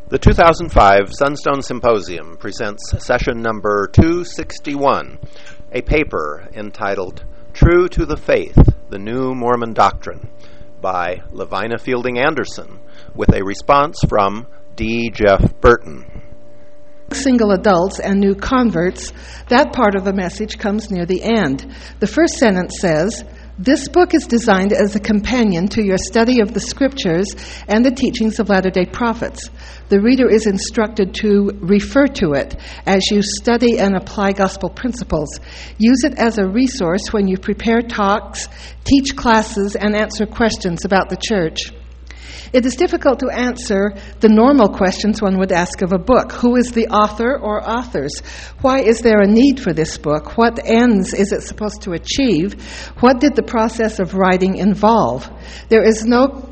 The 2005 Sunstone Symposium presents session number 261, a paper entitled True to the Faith, the New Mormon Doctrine, by Levina Fielding Anderson, with a response from D. Jeff Burton. Single adults and new converts, that part of the message comes near the end. The first sentence says, "This book is designed as a companion to your study of the Scriptures and the teachings of Latter-day Prophets. The reader is instructed to refer to it as you study and apply gospel principles. Use it as a resource when you prepare talks, teach classes, and answer questions about the church." It is difficult to answer the normal questions one would ask of a book. Who is the author or authors? Why is there a need for this book? What ends is it supposed to achieve? What did the process of writing involve? There is no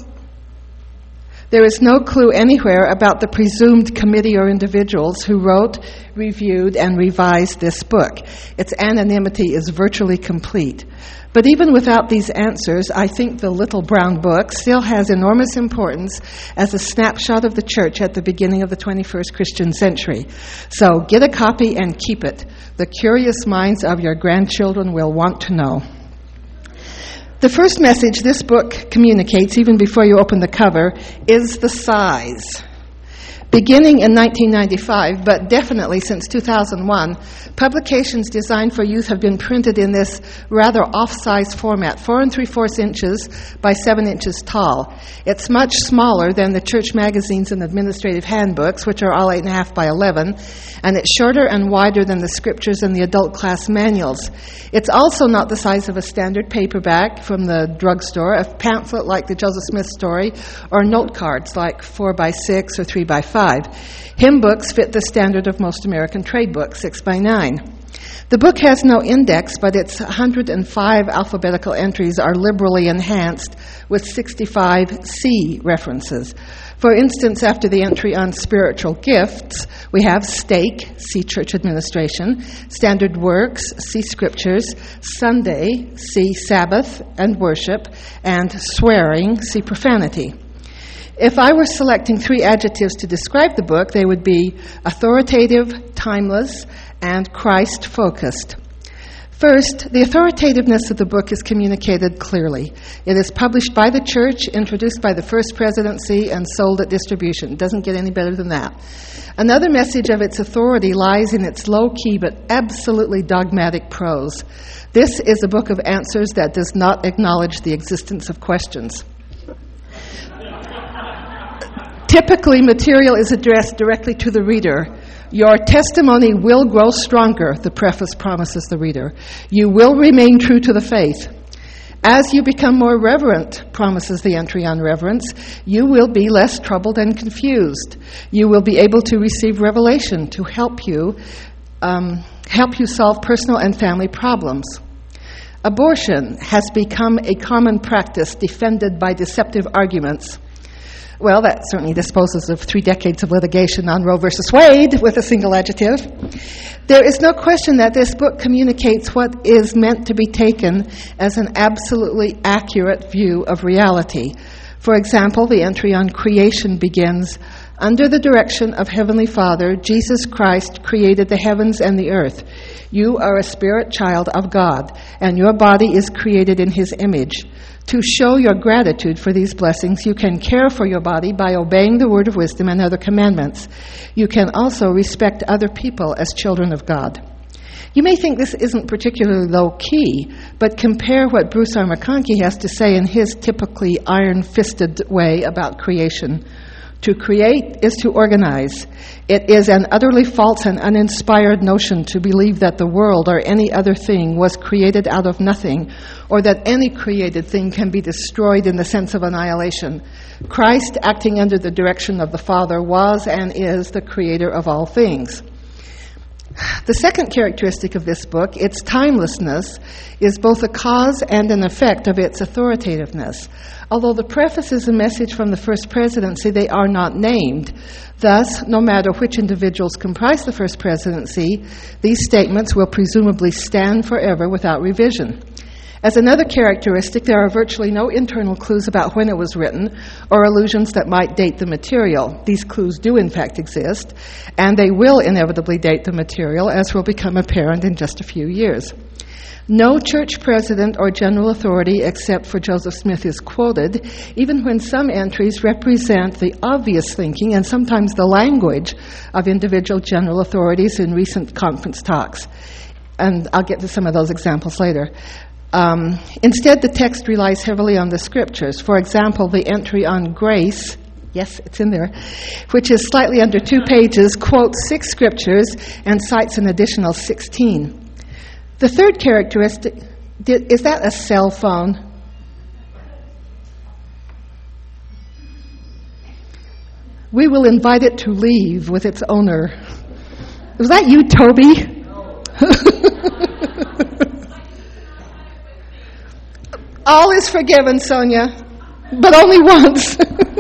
clue anywhere about the presumed committee or individuals who wrote, reviewed, and revised this book. Its anonymity is virtually complete. But even without these answers, I think the Little Brown Book still has enormous importance as a snapshot of the church at the beginning of the 21st Christian century. So get a copy and keep it. The curious minds of your grandchildren will want to know. The first message this book communicates, even before you open the cover, is the size. Beginning in 1995, but definitely since 2001, publications designed for youth have been printed in this rather off-size format, 4 3/4 inches by 7 inches tall. It's much smaller than the church magazines and administrative handbooks, which are all 8.5 by 11, and it's shorter and wider than the scriptures and the adult class manuals. It's also not the size of a standard paperback from the drugstore, a pamphlet like the Joseph Smith story, or note cards like 4 by 6 or 3 by 5. Hymn books fit the standard of most American trade books, 6 by 9. The book has no index, but its 105 alphabetical entries are liberally enhanced with 65 C references. For instance, after the entry on spiritual gifts, we have stake, see church administration, standard works, see scriptures, Sunday, see Sabbath and worship, and swearing, see profanity. If I were selecting 3 adjectives to describe the book, they would be authoritative, timeless, and Christ-focused. First, the authoritativeness of the book is communicated clearly. It is published by the church, introduced by the First Presidency, and sold at distribution. It doesn't get any better than that. Another message of its authority lies in its low-key but absolutely dogmatic prose. This is a book of answers that does not acknowledge the existence of questions. Typically, material is addressed directly to the reader. Your testimony will grow stronger, the preface promises the reader. You will remain true to the faith. As you become more reverent, promises the entry on reverence, you will be less troubled and confused. You will be able to receive revelation to help you solve personal and family problems. Abortion has become a common practice defended by deceptive arguments. Well, that certainly disposes of 3 decades of litigation on Roe versus Wade with a single adjective. There is no question that this book communicates what is meant to be taken as an absolutely accurate view of reality. For example, the entry on creation begins, "Under the direction of Heavenly Father, Jesus Christ created the heavens and the earth. You are a spirit child of God, and your body is created in His image. To show your gratitude for these blessings, you can care for your body by obeying the word of wisdom and other commandments. You can also respect other people as children of God." You may think this isn't particularly low-key, but compare what Bruce R. McConkie has to say in his typically iron-fisted way about creation. To create is to organize. It is an utterly false and uninspired notion to believe that the world or any other thing was created out of nothing, or that any created thing can be destroyed in the sense of annihilation. Christ, acting under the direction of the Father, was and is the creator of all things. The second characteristic of this book, its timelessness, is both a cause and an effect of its authoritativeness. Although the preface is a message from the First Presidency, they are not named. Thus, no matter which individuals comprise the First Presidency, these statements will presumably stand forever without revision. As another characteristic, there are virtually no internal clues about when it was written or allusions that might date the material. These clues do in fact exist, and they will inevitably date the material, as will become apparent in just a few years. No church president or general authority except for Joseph Smith is quoted, even when some entries represent the obvious thinking and sometimes the language of individual general authorities in recent conference talks. And I'll get to some of those examples later. Instead, the text relies heavily on the scriptures. For example, the entry on grace, yes, it's in there, which is slightly under 2 pages, quotes 6 scriptures and cites an additional 16. The third characteristic, is that a cell phone? We will invite it to leave with its owner. Was that you, Toby? All is forgiven, Sonia, but only once.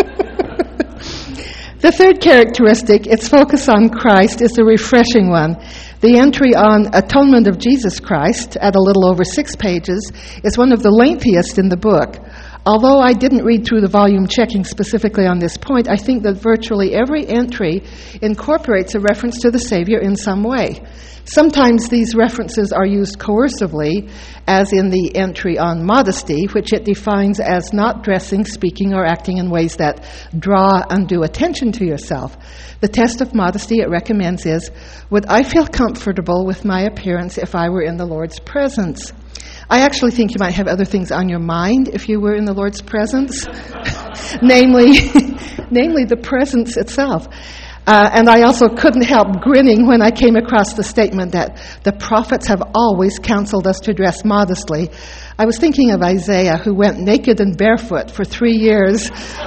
The third characteristic, its focus on Christ, is a refreshing one. The entry on Atonement of Jesus Christ, at a little over 6 pages, is one of the lengthiest in the book. Although I didn't read through the volume checking specifically on this point, I think that virtually every entry incorporates a reference to the Savior in some way. Sometimes these references are used coercively, as in the entry on modesty, which it defines as not dressing, speaking, or acting in ways that draw undue attention to yourself. The test of modesty it recommends is, would I feel comfortable with my appearance if I were in the Lord's presence? I actually think you might have other things on your mind if you were in the Lord's presence, namely the presence itself. And I also couldn't help grinning when I came across the statement that the prophets have always counseled us to dress modestly. I was thinking of Isaiah, who went naked and barefoot for 3 years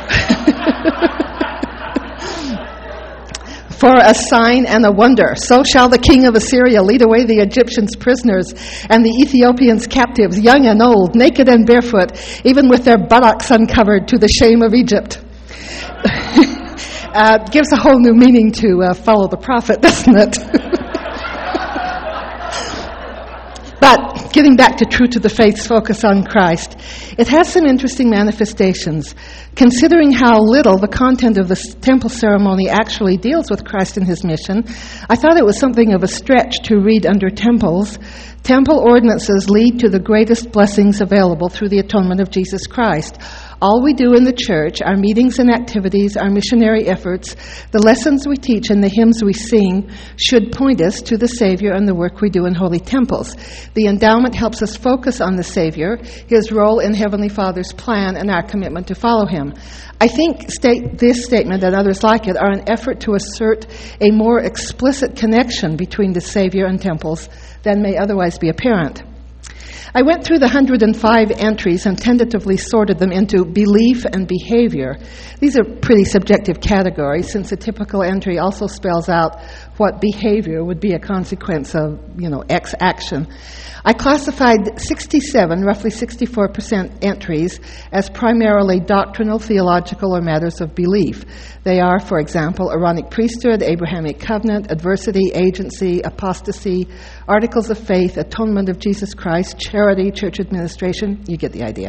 for a sign and a wonder. So shall the king of Assyria lead away the Egyptians prisoners and the Ethiopians captives, young and old, naked and barefoot, even with their buttocks uncovered, to the shame of Egypt. Gives a whole new meaning to follow the prophet, doesn't it? But getting back to true to the faith's focus on Christ, it has some interesting manifestations. Considering how little the content of the temple ceremony actually deals with Christ and his mission, I thought it was something of a stretch to read under temples. Temple ordinances lead to the greatest blessings available through the atonement of Jesus Christ. All we do in the church, our meetings and activities, our missionary efforts, the lessons we teach and the hymns we sing should point us to the Savior and the work we do in holy temples. The endowment helps us focus on the Savior, his role in Heavenly Father's plan, and our commitment to follow him. I think this statement and others like it are an effort to assert a more explicit connection between the Savior and temples than may otherwise be apparent. I went through the 105 entries and tentatively sorted them into belief and behavior. These are pretty subjective categories, since a typical entry also spells out what behavior would be a consequence of, X action. I classified 67, roughly 64% entries as primarily doctrinal, theological, or matters of belief. They are, for example, Aaronic priesthood, Abrahamic covenant, adversity, agency, apostasy, articles of faith, atonement of Jesus Christ, charity, church administration. You get the idea.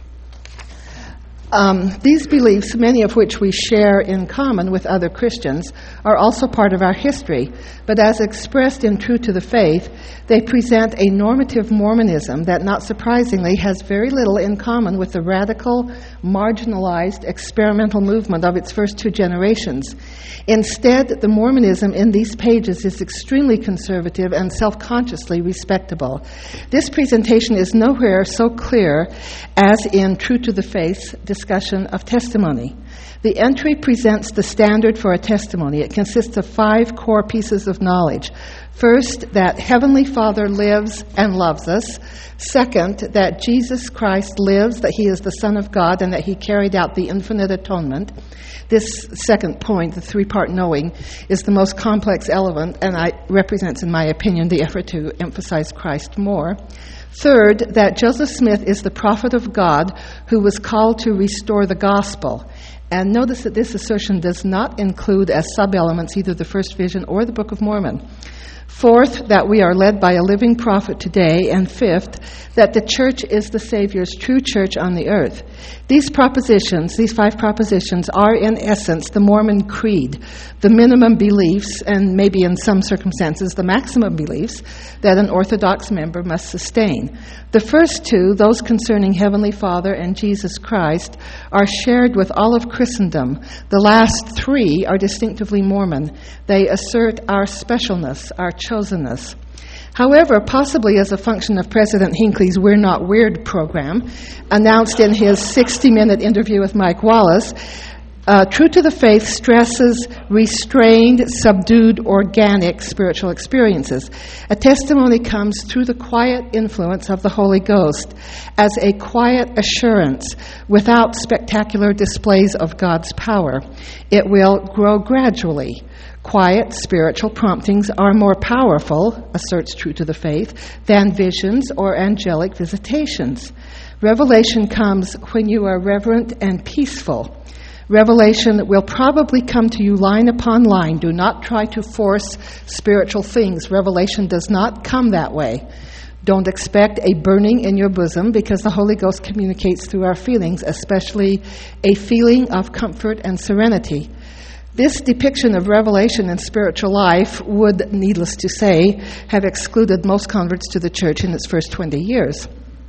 These beliefs, many of which we share in common with other Christians, are also part of our history. But as expressed in True to the Faith, they present a normative Mormonism that, not surprisingly, has very little in common with the radical, marginalized, experimental movement of its first 2 generations. Instead, the Mormonism in these pages is extremely conservative and self-consciously respectable. This presentation is nowhere so clear as in True to the Faith's discussion of testimony. The entry presents the standard for a testimony. It consists of 5 core pieces of knowledge. First, that Heavenly Father lives and loves us. Second, that Jesus Christ lives, that he is the Son of God, and that he carried out the infinite atonement. This second point, the 3-part knowing, is the most complex element, and represents, in my opinion, the effort to emphasize Christ more. Third, that Joseph Smith is the prophet of God who was called to restore the gospel. And notice that this assertion does not include as sub-elements either the First Vision or the Book of Mormon. Fourth, that we are led by a living prophet today. And fifth, that the church is the Savior's true church on the earth. These propositions, these 5 propositions, are in essence the Mormon creed, the minimum beliefs, and maybe in some circumstances the maximum beliefs, that an Orthodox member must sustain. The first 2, those concerning Heavenly Father and Jesus Christ, are shared with all of Christendom. The last 3 are distinctively Mormon. They assert our specialness, our chosenness. However, possibly as a function of President Hinckley's We're Not Weird program, announced in his 60-minute interview with Mike Wallace, True to the Faith stresses restrained, subdued, organic spiritual experiences. A testimony comes through the quiet influence of the Holy Ghost as a quiet assurance without spectacular displays of God's power. It will grow gradually. Quiet spiritual promptings are more powerful, asserts True to the Faith, than visions or angelic visitations. Revelation comes when you are reverent and peaceful. Revelation will probably come to you line upon line. Do not try to force spiritual things. Revelation does not come that way. Don't expect a burning in your bosom, because the Holy Ghost communicates through our feelings, especially a feeling of comfort and serenity. This depiction of revelation in spiritual life would, needless to say, have excluded most converts to the church in its first 20 years.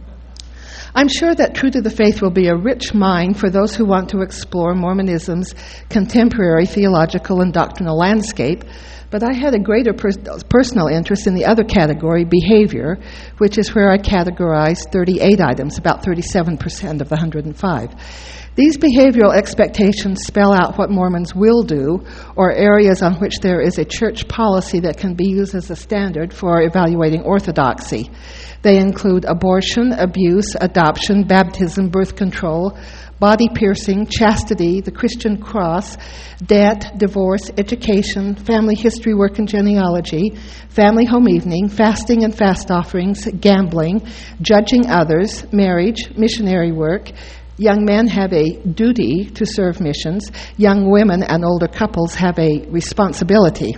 I'm sure that True to the Faith will be a rich mine for those who want to explore Mormonism's contemporary theological and doctrinal landscape, but I had a greater personal interest in the other category, behavior, which is where I categorized 38 items, about 37% of the 105. These behavioral expectations spell out what Mormons will do, or areas on which there is a church policy that can be used as a standard for evaluating orthodoxy. They include abortion, abuse, adoption, baptism, birth control, body piercing, chastity, the Christian cross, debt, divorce, education, family history work and genealogy, family home evening, fasting and fast offerings, gambling, judging others, marriage, missionary work. Young men have a duty to serve missions. Young women and older couples have a responsibility.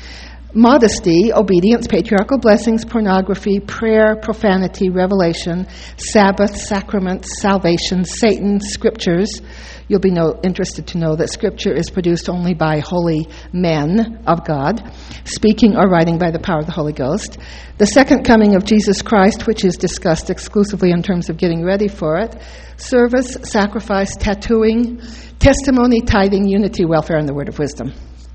Modesty, obedience, patriarchal blessings, pornography, prayer, profanity, revelation, Sabbath, sacraments, salvation, Satan, scriptures. You'll be interested to know that scripture is produced only by holy men of God, speaking or writing by the power of the Holy Ghost. The second coming of Jesus Christ, which is discussed exclusively in terms of getting ready for it. Service, sacrifice, tattooing, testimony, tithing, unity, welfare, and the word of wisdom.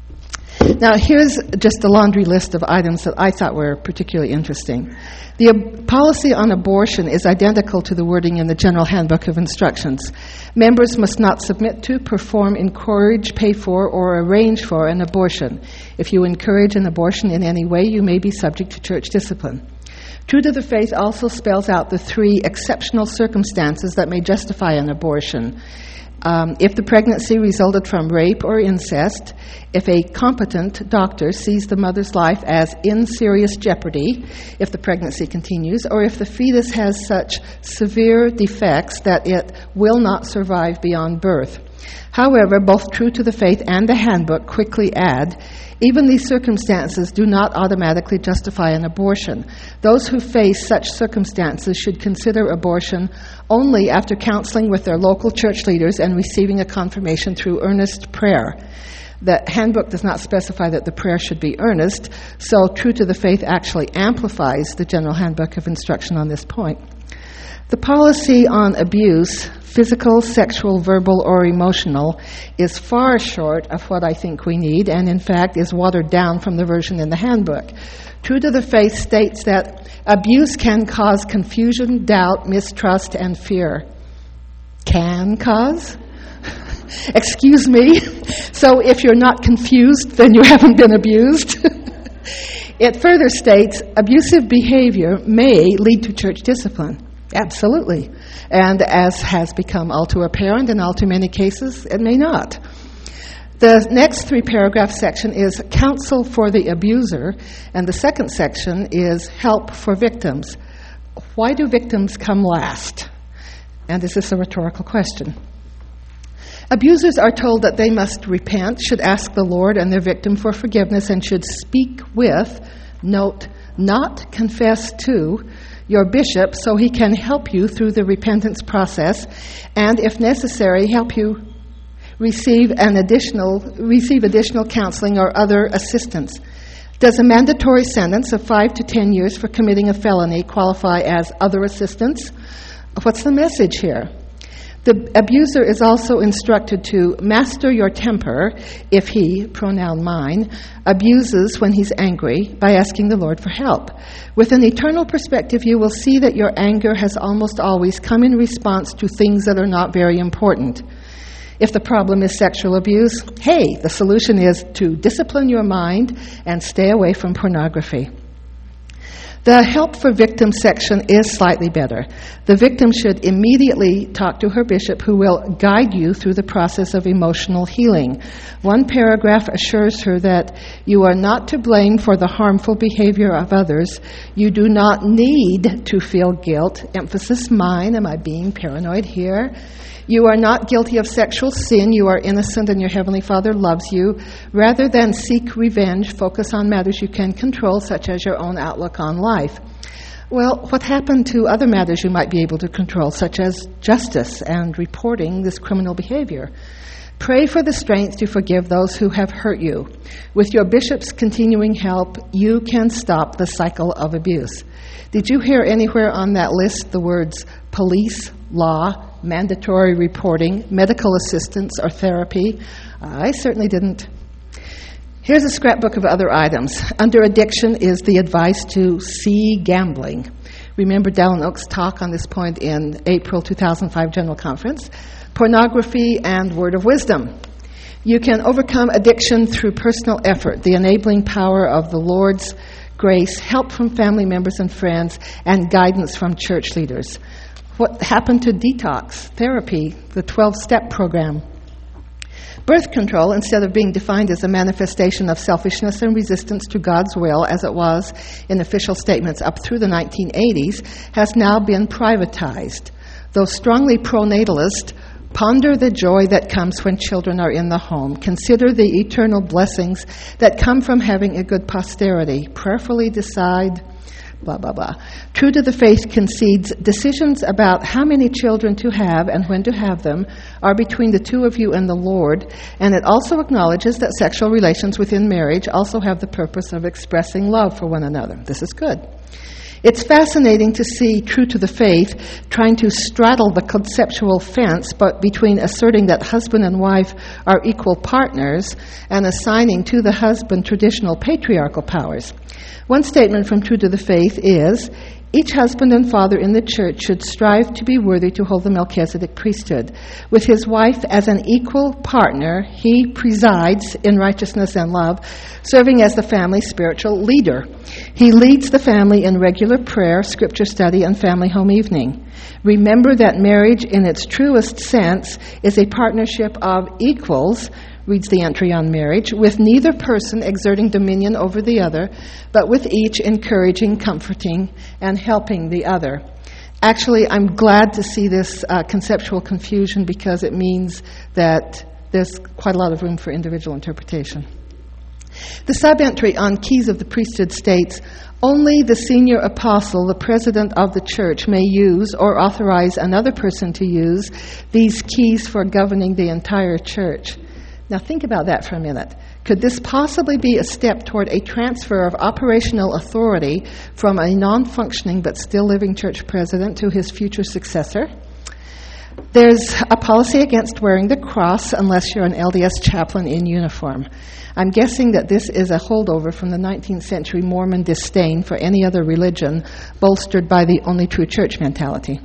Now, here's just a laundry list of items that I thought were particularly interesting. The policy on abortion is identical to the wording in the General Handbook of Instructions. Members must not submit to, perform, encourage, pay for, or arrange for an abortion. If you encourage an abortion in any way, you may be subject to church discipline. True to the Faith also spells out the 3 exceptional circumstances that may justify an abortion. If the pregnancy resulted from rape or incest, if a competent doctor sees the mother's life as in serious jeopardy, if the pregnancy continues, or if the fetus has such severe defects that it will not survive beyond birth. However, both True to the Faith and the Handbook quickly add, even these circumstances do not automatically justify an abortion. Those who face such circumstances should consider abortion only after counseling with their local church leaders and receiving a confirmation through earnest prayer. The Handbook does not specify that the prayer should be earnest, so True to the Faith actually amplifies the General Handbook of Instruction on this point. The policy on abuse, physical, sexual, verbal, or emotional, is far short of what I think we need, and in fact is watered down from the version in the Handbook. True to the Faith states that abuse can cause confusion, doubt, mistrust, and fear. Can cause? Excuse me? So if you're not confused, then you haven't been abused. It further states, abusive behavior may lead to church discipline. Absolutely. And as has become all too apparent in all too many cases, it may not. The next 3-paragraph section is counsel for the abuser, and the second section is help for victims. Why do victims come last? And is this a rhetorical question? Abusers are told that they must repent, should ask the Lord and their victim for forgiveness, and should speak with, note, not confess to, your bishop so he can help you through the repentance process, and if necessary, help you receive additional counseling or other assistance. Does a mandatory sentence of 5 to 10 years for committing a felony qualify as other assistance? What's the message here? The abuser is also instructed to master your temper if he, pronoun mine, abuses when he's angry by asking the Lord for help. With an eternal perspective, you will see that your anger has almost always come in response to things that are not very important. If the problem is sexual abuse, hey, the solution is to discipline your mind and stay away from pornography. The help for victims section is slightly better. The victim should immediately talk to her bishop, who will guide you through the process of emotional healing. One paragraph assures her that you are not to blame for the harmful behavior of others. You do not need to feel guilt. Emphasis mine. Am I being paranoid here? You are not guilty of sexual sin. You are innocent and your Heavenly Father loves you. Rather than seek revenge, focus on matters you can control, such as your own outlook on life. Well, what happened to other matters you might be able to control, such as justice and reporting this criminal behavior? Pray for the strength to forgive those who have hurt you. With your bishop's continuing help, you can stop the cycle of abuse. Did you hear anywhere on that list the words police, law, mandatory reporting, medical assistance, or therapy? I certainly didn't. Here's a scrapbook of other items. Under addiction is the advice to see gambling. Remember Dallin Oak's talk on this point in April 2005 General Conference. Pornography and word of wisdom. You can overcome addiction through personal effort, the enabling power of the Lord's grace, help from family members and friends, and guidance from church leaders. What happened to detox, therapy, the 12-step program? Birth control, instead of being defined as a manifestation of selfishness and resistance to God's will, as it was in official statements up through the 1980s, has now been privatized. Those strongly pro-natalist ponder the joy that comes when children are in the home. Consider the eternal blessings that come from having a good posterity. Prayerfully decide, blah, blah, blah. True to the Faith concedes decisions about how many children to have and when to have them are between the two of you and the Lord, and it also acknowledges that sexual relations within marriage also have the purpose of expressing love for one another. This is good. It's fascinating to see True to the Faith trying to straddle the conceptual fence, but between asserting that husband and wife are equal partners and assigning to the husband traditional patriarchal powers. One statement from True to the Faith is, each husband and father in the church should strive to be worthy to hold the Melchizedek priesthood. With his wife as an equal partner, he presides in righteousness and love, serving as the family's spiritual leader. He leads the family in regular prayer, scripture study, and family home evening. Remember that marriage in its truest sense is a partnership of equals, reads the entry on marriage, with neither person exerting dominion over the other, but with each encouraging, comforting, and helping the other. Actually, I'm glad to see this conceptual confusion because it means that there's quite a lot of room for individual interpretation. The sub-entry on keys of the priesthood states, only the senior apostle, the president of the church, may use or authorize another person to use these keys for governing the entire church. Now think about that for a minute. Could this possibly be a step toward a transfer of operational authority from a non-functioning but still living church president to his future successor? There's a policy against wearing the cross unless you're an LDS chaplain in uniform. I'm guessing that this is a holdover from the 19th century Mormon disdain for any other religion, bolstered by the only true church mentality.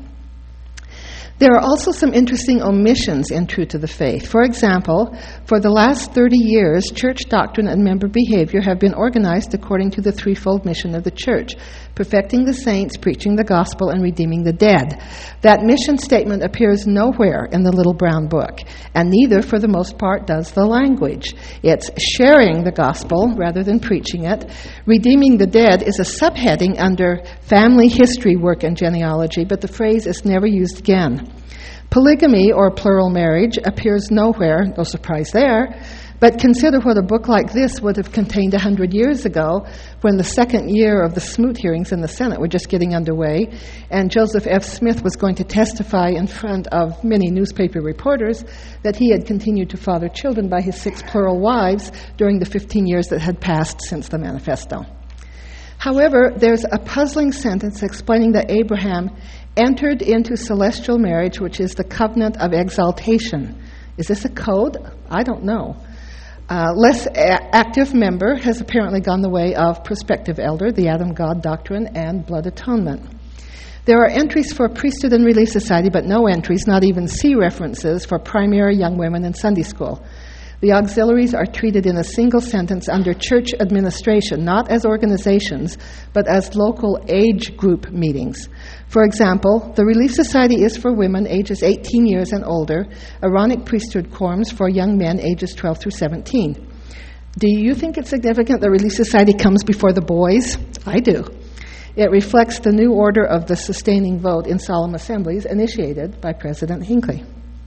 There are also some interesting omissions in True to the Faith. For example, for the last 30 years, church doctrine and member behavior have been organized according to the threefold mission of the church: perfecting the saints, preaching the gospel, and redeeming the dead. That mission statement appears nowhere in the Little Brown Book, and neither, for the most part, does the language. It's sharing the gospel rather than preaching it. Redeeming the dead is a subheading under family history work and genealogy, but the phrase is never used again. Polygamy, or plural marriage, appears nowhere, no surprise there, but consider what a book like this would have contained 100 years ago when the second year of the Smoot hearings in the Senate were just getting underway, and Joseph F. Smith was going to testify in front of many newspaper reporters that he had continued to father children by his 6 plural wives during the 15 years that had passed since the Manifesto. However, there's a puzzling sentence explaining that Abraham entered into celestial marriage, which is the covenant of exaltation. Is this a code? I don't know. Less active member has apparently gone the way of prospective elder, the Adam-God doctrine, and blood atonement. There are entries for priesthood and Relief Society, but no entries, not even C references, for primary young women in Sunday school. The auxiliaries are treated in a single sentence under church administration, not as organizations, but as local age group meetings. For example, the Relief Society is for women ages 18 years and older, Aaronic priesthood quorums for young men ages 12 through 17. Do you think it's significant the Relief Society comes before the boys? I do. It reflects the new order of the sustaining vote in solemn assemblies initiated by President Hinckley.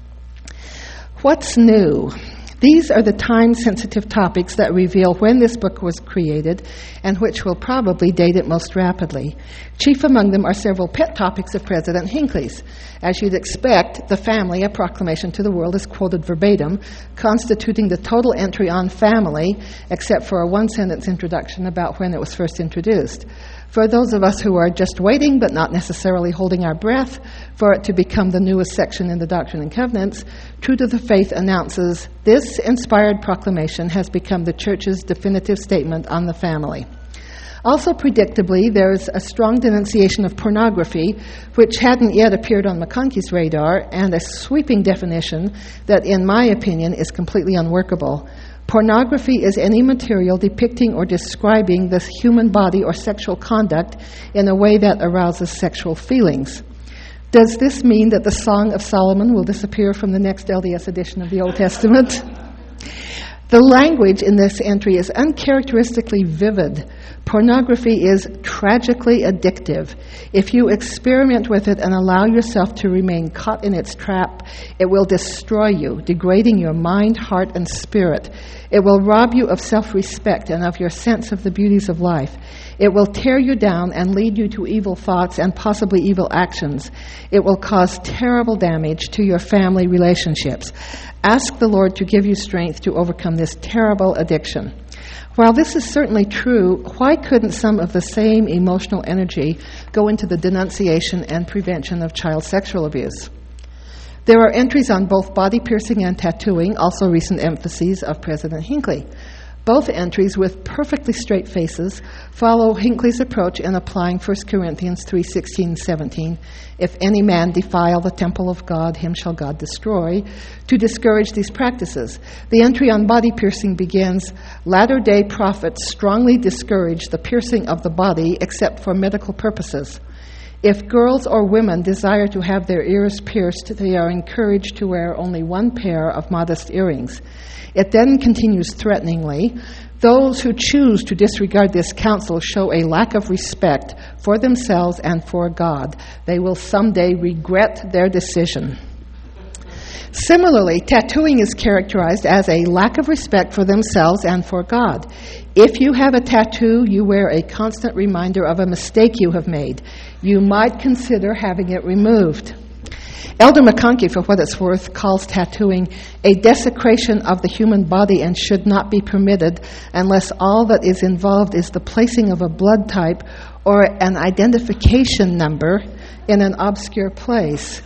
What's new? These are the time-sensitive topics that reveal when this book was created and which will probably date it most rapidly. Chief among them are several pet topics of President Hinckley's. As you'd expect, the family, a proclamation to the world, is quoted verbatim, constituting the total entry on family, except for a one-sentence introduction about when it was first introduced. For those of us who are just waiting but not necessarily holding our breath for it to become the newest section in the Doctrine and Covenants, True to the Faith announces this inspired proclamation has become the Church's definitive statement on the family. Also predictably, there's a strong denunciation of pornography, which hadn't yet appeared on McConkie's radar, and a sweeping definition that, in my opinion, is completely unworkable. Pornography is any material depicting or describing the human body or sexual conduct in a way that arouses sexual feelings. Does this mean that the Song of Solomon will disappear from the next LDS edition of the Old Testament? The language in this entry is uncharacteristically vivid. Pornography is tragically addictive. If you experiment with it and allow yourself to remain caught in its trap, it will destroy you, degrading your mind, heart, and spirit. It will rob you of self-respect and of your sense of the beauties of life. It will tear you down and lead you to evil thoughts and possibly evil actions. It will cause terrible damage to your family relationships. Ask the Lord to give you strength to overcome this terrible addiction. While this is certainly true, why couldn't some of the same emotional energy go into the denunciation and prevention of child sexual abuse? There are entries on both body piercing and tattooing, also recent emphases of President Hinckley. Both entries, with perfectly straight faces, follow Hinckley's approach in applying 1 Corinthians 3:16-17, if any man defile the temple of God, him shall God destroy, to discourage these practices. The entry on body piercing begins, Latter-day prophets strongly discourage the piercing of the body except for medical purposes. If girls or women desire to have their ears pierced, they are encouraged to wear only one pair of modest earrings. It then continues threateningly, those who choose to disregard this counsel show a lack of respect for themselves and for God. They will someday regret their decision. Similarly, tattooing is characterized as a lack of respect for themselves and for God. If you have a tattoo, you wear a constant reminder of a mistake you have made. You might consider having it removed. Elder McConkie, for what it's worth, calls tattooing a desecration of the human body and should not be permitted unless all that is involved is the placing of a blood type or an identification number in an obscure place.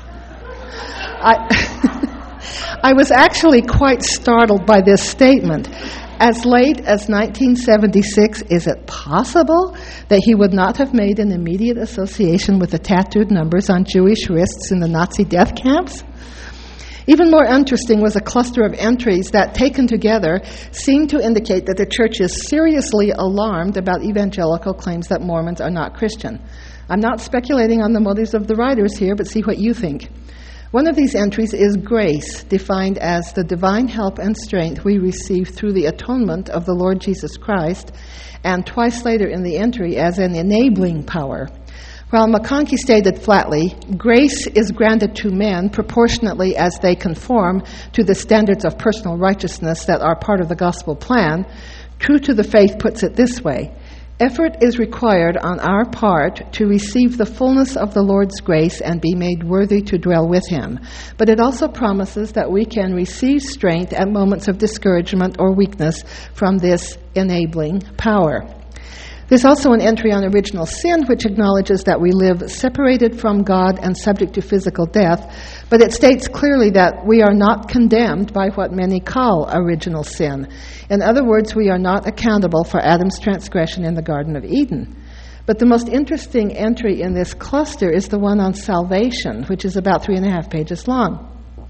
I was actually quite startled by this statement. As late as 1976, is it possible that he would not have made an immediate association with the tattooed numbers on Jewish wrists in the Nazi death camps? Even more interesting was a cluster of entries that, taken together, seem to indicate that the church is seriously alarmed about evangelical claims that Mormons are not Christian. I'm not speculating on the motives of the writers here, but see what you think. One of these entries is grace, defined as the divine help and strength we receive through the atonement of the Lord Jesus Christ, and twice later in the entry as an enabling power. While McConkie stated flatly, grace is granted to men proportionately as they conform to the standards of personal righteousness that are part of the gospel plan, True to the Faith puts it this way: effort is required on our part to receive the fullness of the Lord's grace and be made worthy to dwell with Him. But it also promises that we can receive strength at moments of discouragement or weakness from this enabling power. There's also an entry on original sin, which acknowledges that we live separated from God and subject to physical death, but it states clearly that we are not condemned by what many call original sin. In other words, we are not accountable for Adam's transgression in the Garden of Eden. But the most interesting entry in this cluster is the one on salvation, which is about 3.5 pages long.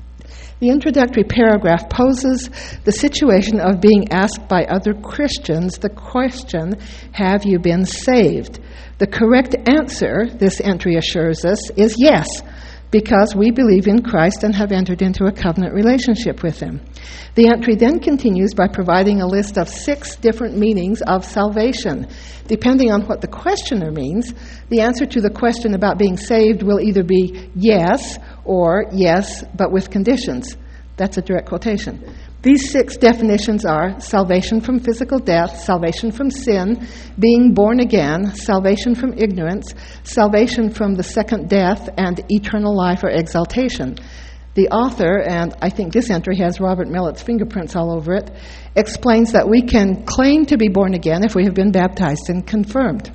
The introductory paragraph poses the situation of being asked by other Christians the question, have you been saved? The correct answer, this entry assures us, is yes, because we believe in Christ and have entered into a covenant relationship with Him. The entry then continues by providing a list of 6 different meanings of salvation. Depending on what the questioner means, the answer to the question about being saved will either be yes or yes, but with conditions. That's a direct quotation. These 6 definitions are salvation from physical death, salvation from sin, being born again, salvation from ignorance, salvation from the second death, and eternal life or exaltation. The author, and I think this entry has Robert Millett's fingerprints all over it, explains that we can claim to be born again if we have been baptized and confirmed.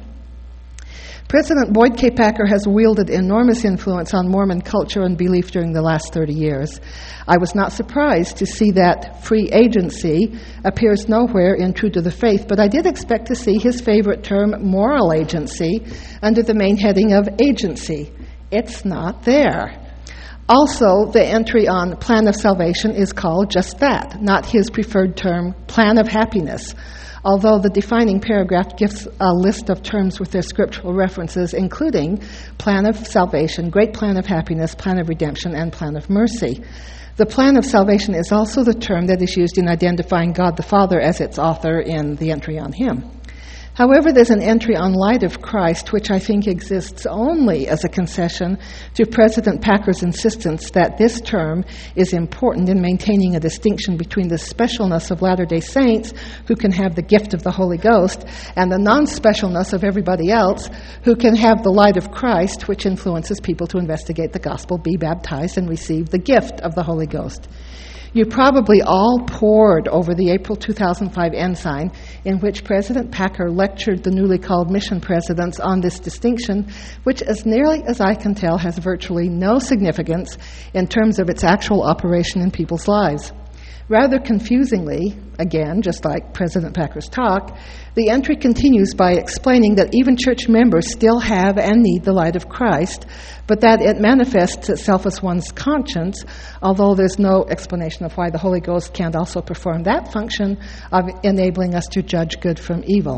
President Boyd K. Packer has wielded enormous influence on Mormon culture and belief during the last 30 years. I was not surprised to see that free agency appears nowhere in True to the Faith, but I did expect to see his favorite term, moral agency, under the main heading of agency. It's not there. Also, the entry on plan of salvation is called just that, not his preferred term, plan of happiness. Although the defining paragraph gives a list of terms with their scriptural references, including plan of salvation, great plan of happiness, plan of redemption, and plan of mercy. The plan of salvation is also the term that is used in identifying God the Father as its author in the entry on Him. However, there's an entry on Light of Christ, which I think exists only as a concession to President Packer's insistence that this term is important in maintaining a distinction between the specialness of Latter-day Saints, who can have the gift of the Holy Ghost, and the non-specialness of everybody else, who can have the light of Christ, which influences people to investigate the gospel, be baptized, and receive the gift of the Holy Ghost. You probably all pored over the April 2005 Ensign, in which President Packer lectured the newly called mission presidents on this distinction, which, as nearly as I can tell, has virtually no significance in terms of its actual operation in people's lives. Rather confusingly, again, just like President Packer's talk, the entry continues by explaining that even church members still have and need the light of Christ, but that it manifests itself as one's conscience, although there's no explanation of why the Holy Ghost can't also perform that function of enabling us to judge good from evil.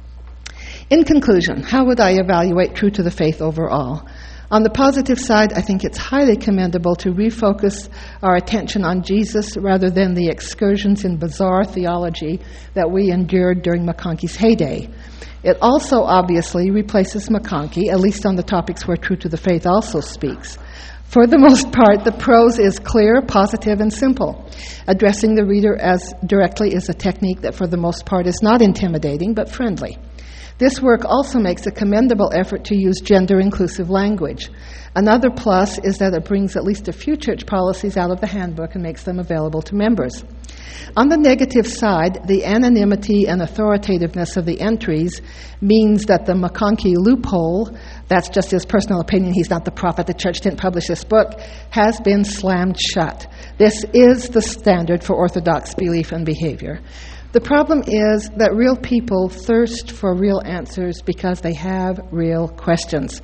In conclusion, how would I evaluate True to the Faith overall? On the positive side, I think it's highly commendable to refocus our attention on Jesus rather than the excursions in bizarre theology that we endured during McConkie's heyday. It also obviously replaces McConkie, at least on the topics where True to the Faith also speaks. For the most part, the prose is clear, positive, and simple. Addressing the reader as directly is a technique that for the most part is not intimidating but friendly. This work also makes a commendable effort to use gender-inclusive language. Another plus is that it brings at least a few church policies out of the handbook and makes them available to members. On the negative side, the anonymity and authoritativeness of the entries means that the McConkie loophole, that's just his personal opinion, he's not the prophet, the church didn't publish this book, has been slammed shut. This is the standard for orthodox belief and behavior. The problem is that real people thirst for real answers because they have real questions.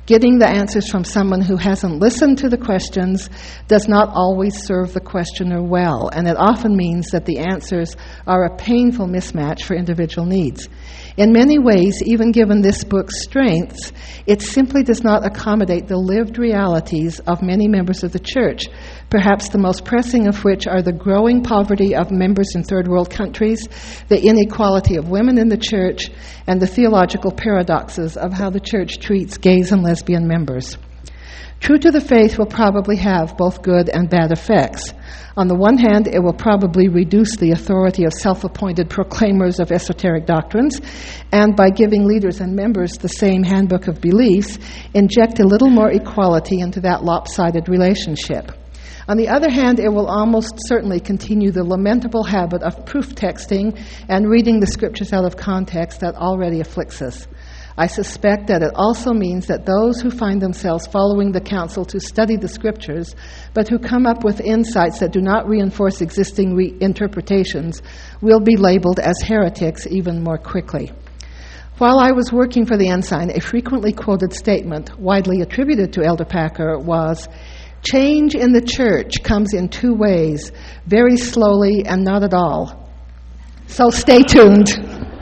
Getting the answers from someone who hasn't listened to the questions does not always serve the questioner well, and it often means that the answers are a painful mismatch for individual needs. In many ways, even given this book's strengths, it simply does not accommodate the lived realities of many members of the church, perhaps the most pressing of which are the growing poverty of members in third world countries, the inequality of women in the church, and the theological paradoxes of how the church treats gays and lesbian members. True to the Faith will probably have both good and bad effects. On the one hand, it will probably reduce the authority of self-appointed proclaimers of esoteric doctrines, and by giving leaders and members the same handbook of beliefs, inject a little more equality into that lopsided relationship. On the other hand, it will almost certainly continue the lamentable habit of proof texting and reading the scriptures out of context that already afflicts us. I suspect that it also means that those who find themselves following the counsel to study the scriptures, but who come up with insights that do not reinforce existing interpretations, will be labeled as heretics even more quickly. While I was working for the Ensign, a frequently quoted statement, widely attributed to Elder Packer, was, "Change in the church comes in two ways, very slowly and not at all." So stay tuned.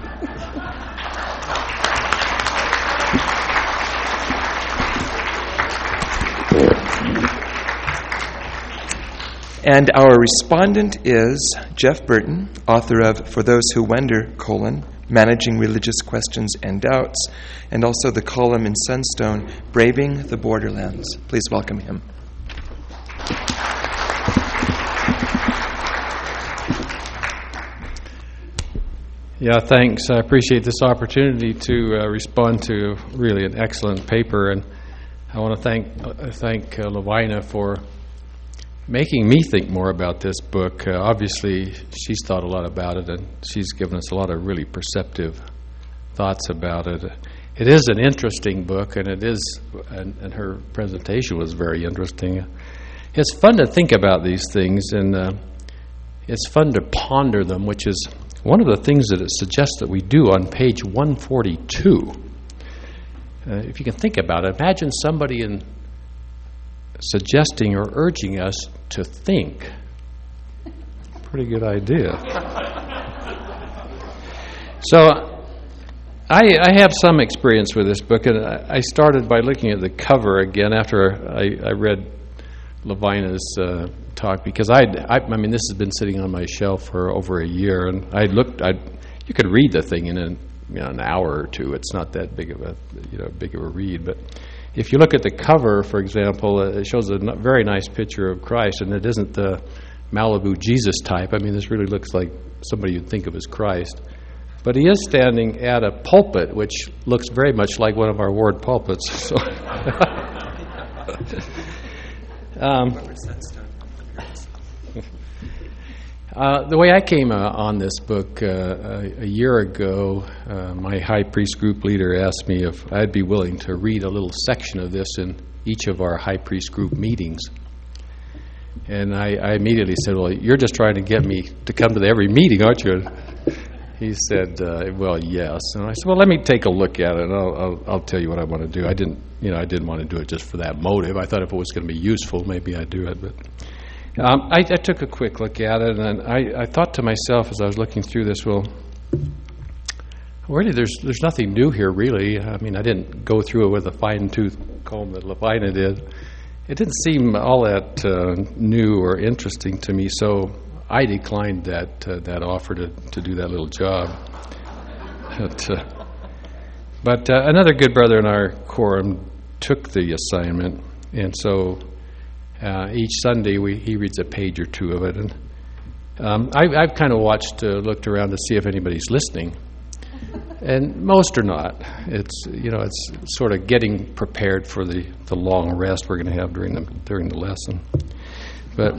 And our respondent is Jeff Burton, author of For Those Who Wonder, Managing Religious Questions and Doubts, and also the column in Sunstone, Braving the Borderlands. Please welcome him. Yeah, thanks. I appreciate this opportunity to respond to really an excellent paper, and I want to thank Lavina for making me think more about this book. Obviously, she's thought a lot about it, and she's given us a lot of really perceptive thoughts about it. It is an interesting book, and and her presentation was very interesting. It's fun to think about these things, and it's fun to ponder them, which is one of the things that it suggests that we do on page 142. If you can think about it, imagine somebody suggesting or urging us to think. Pretty good idea. So I have some experience with this book, and I started by looking at the cover again after I read Lavina's talk, because I mean, this has been sitting on my shelf for over a year, and you could read the thing in an hour or two. It's not that big of a read, but if you look at the cover, for example, it shows a very nice picture of Christ, and it isn't the Malibu Jesus type. I mean, this really looks like somebody you'd think of as Christ. But he is standing at a pulpit, which looks very much like one of our ward pulpits. So the way I came on this book a year ago, my high priest group leader asked me if I'd be willing to read a little section of this in each of our high priest group meetings. And I immediately said, "Well, you're just trying to get me to come to every meeting, aren't you?" He said, "Well, yes." And I said, "Well, let me take a look at it, and I'll tell you what I want to do." I didn't want to do it just for that motive. I thought if it was going to be useful, maybe I'd do it, but. I took a quick look at it, and I thought to myself as I was looking through this, well, really, there's nothing new here, really. I mean, I didn't go through it with a fine-tooth comb that Lavina did. It didn't seem all that new or interesting to me, so I declined that offer to do that little job. But another good brother in our quorum took the assignment, and so each Sunday he reads a page or two of it, and I've kind of looked around to see if anybody's listening, and most are not. It's sort of getting prepared for the long rest we're going to have during the lesson, but.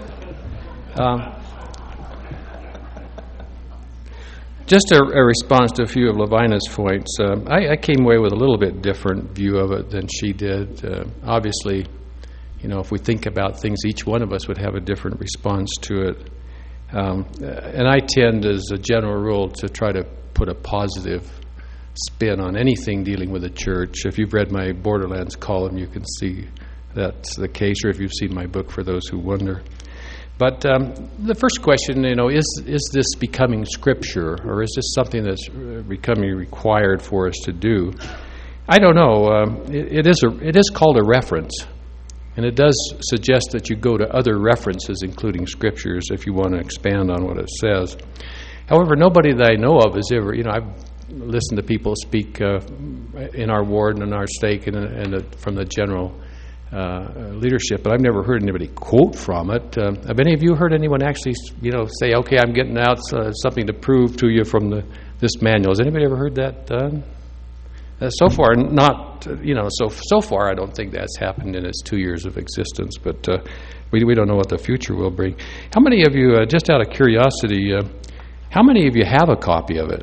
Just a response to a few of Lavina's points. I came away with a little bit different view of it than she did. Obviously, if we think about things, each one of us would have a different response to it. And I tend, as a general rule, to try to put a positive spin on anything dealing with the church. If you've read my Borderlands column, you can see that's the case, or if you've seen my book, For Those Who Wonder. But the first question, is this becoming Scripture, or is this something that's becoming required for us to do? I don't know. It is called a reference, and it does suggest that you go to other references, including Scriptures, if you want to expand on what it says. However, nobody that I know of has ever, I've listened to people speak in our ward and in our stake and from the general leadership, but I've never heard anybody quote from it. Have any of you heard anyone actually, say, "Okay, I'm getting out something to prove to you from this manual"? Has anybody ever heard that done? So far, not. So far, I don't think that's happened in its 2 years of existence. But we don't know what the future will bring. How many of you, just out of curiosity, how many of you have a copy of it?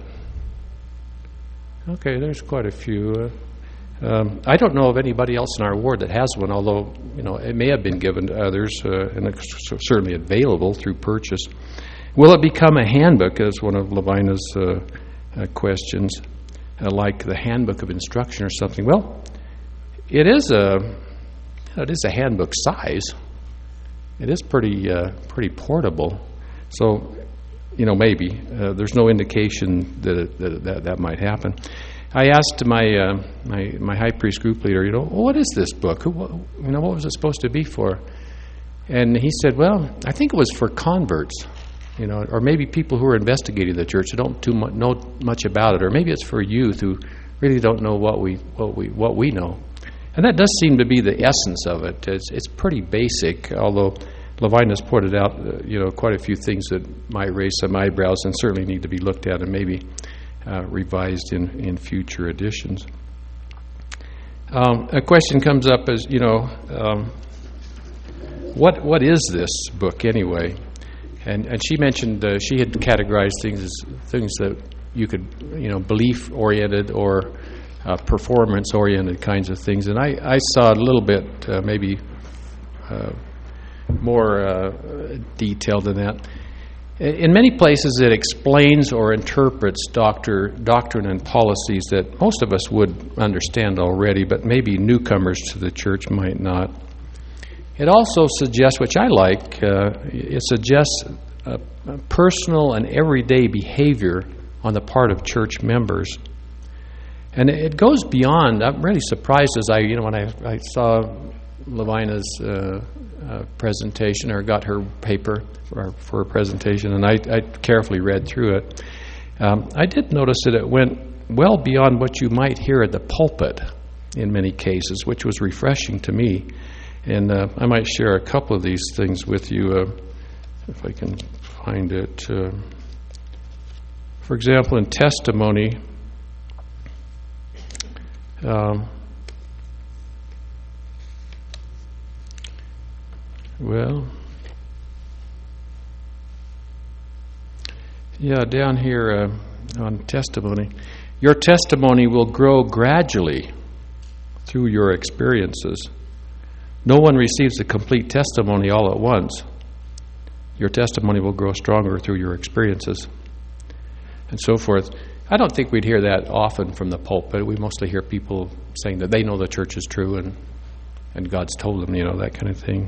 Okay, there's quite a few. I don't know of anybody else in our ward that has one, although it may have been given to others, and it's certainly available through purchase. Will it become a handbook, as one of Levina's questions, like the handbook of instruction or something? Well, it is a handbook size. It is pretty portable. So, maybe there's no indication that might happen. I asked my high priest group leader, what is this book? What was it supposed to be for? And he said, well, I think it was for converts, or maybe people who are investigating the church who don't know much about it, or maybe it's for youth who really don't know what we know. And that does seem to be the essence of it. It's pretty basic, although Levine has pointed out, quite a few things that might raise some eyebrows and certainly need to be looked at and maybe revised in future editions. A question comes up as, what is this book anyway? And she mentioned she had categorized things as things that you could, belief-oriented or performance-oriented kinds of things. And I saw a little bit maybe more detailed than that. In many places, it explains or interprets doctrine and policies that most of us would understand already, but maybe newcomers to the church might not. It also suggests, which I like, it suggests a personal and everyday behavior on the part of church members. And it goes beyond. I'm really surprised as when I saw Levina's presentation, or got her paper for a presentation, and I carefully read through it. I did notice that it went well beyond what you might hear at the pulpit in many cases, which was refreshing to me. And I might share a couple of these things with you, if I can find it. For example, in testimony, down here on testimony, your testimony will grow gradually through your experiences. No one receives a complete testimony all at once. Your testimony will grow stronger through your experiences, and so forth. I don't think we'd hear that often from the pulpit. We mostly hear people saying that they know the church is true and God's told them, that kind of thing.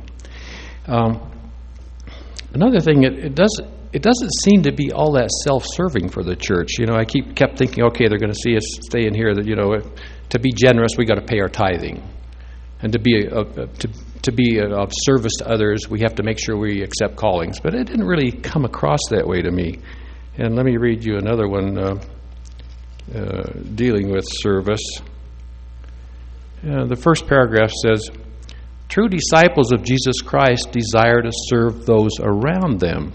Another thing, it doesn't seem to be all that self-serving for the church. I kept thinking, okay, they're going to see us stay in here. That to be generous, we got to pay our tithing, and to be of service to others, we have to make sure we accept callings. But it didn't really come across that way to me. And let me read you another one dealing with service. The first paragraph says, "True disciples of Jesus Christ desire to serve those around them.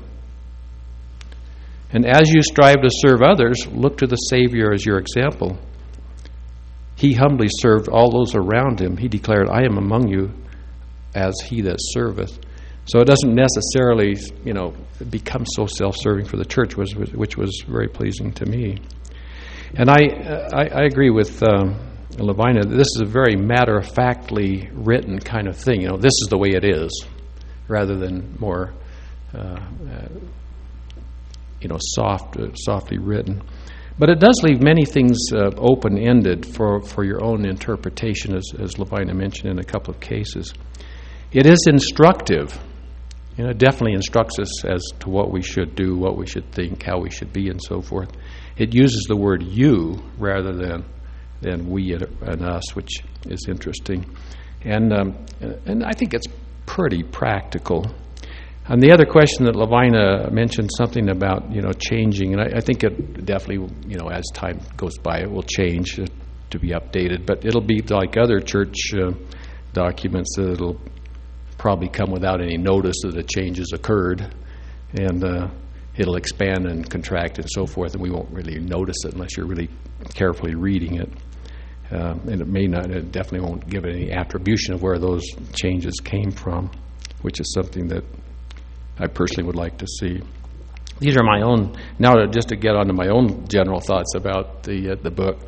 And as you strive to serve others, look to the Savior as your example. He humbly served all those around him. He declared, 'I am among you as he that serveth.'" So it doesn't necessarily, become so self-serving for the church, which was very pleasing to me. And I agree with Levina. This is a very matter-of-factly written kind of thing. This is the way it is, rather than more, softly written. But it does leave many things open-ended for your own interpretation, as Levina mentioned in a couple of cases. It is instructive. It definitely instructs us as to what we should do, what we should think, how we should be, and so forth. It uses the word you rather than we and us, which is interesting. And I think it's pretty practical. And the other question that Levina mentioned something about, changing, and I think it definitely, as time goes by, it will change to be updated. But it'll be like other church documents that it'll probably come without any notice that a change has occurred, and it'll expand and contract and so forth, and we won't really notice it unless you're really carefully reading it. And it definitely won't give any attribution of where those changes came from, which is something that I personally would like to see. These are my own, now just to get onto my own general thoughts about the book.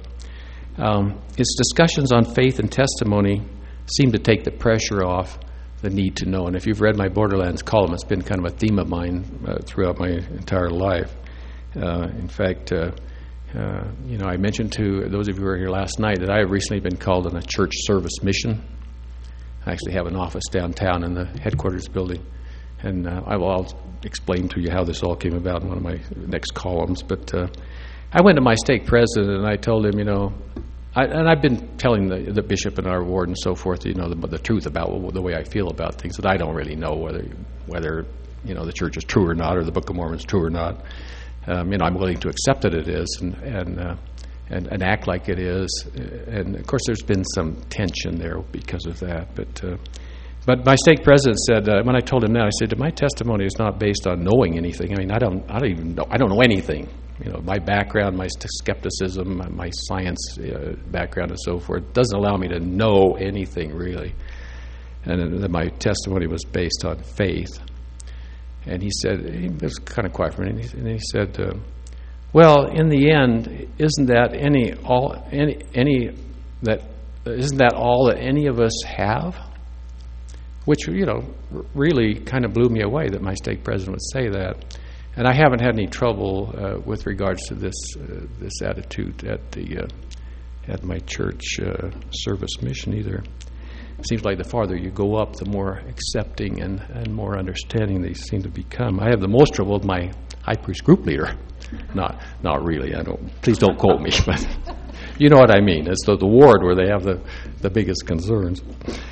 Its discussions on faith and testimony seem to take the pressure off the need to know. And if you've read my Borderlands column, it's been kind of a theme of mine throughout my entire life. In fact, I mentioned to those of you who were here last night that I have recently been called on a church service mission. I actually have an office downtown in the headquarters building. And I'll explain to you how this all came about in one of my next columns. But I went to my stake president and I told him, I've been telling the bishop and our ward and so forth, the truth about the way I feel about things, that I don't really know whether the church is true or not, or the Book of Mormon is true or not. I'm willing to accept that it is and act like it is. And of course, there's been some tension there because of that. But my stake president said, when I told him that, I said, my testimony is not based on knowing anything. I mean, I don't know anything. My background, my skepticism, my science background and so forth doesn't allow me to know anything really. And my testimony was based on faith. And he said, it was kind of quiet for a minute, and he said, well, in the end, isn't that all that any of us have? Which, really kind of blew me away that my stake president would say that. And I haven't had any trouble with regards to this attitude at my church service mission either. It seems like the farther you go up, the more accepting and more understanding they seem to become. I have the most trouble with my high priest group leader. Not really. Please don't quote me, but you know what I mean. It's the ward where they have the biggest concerns.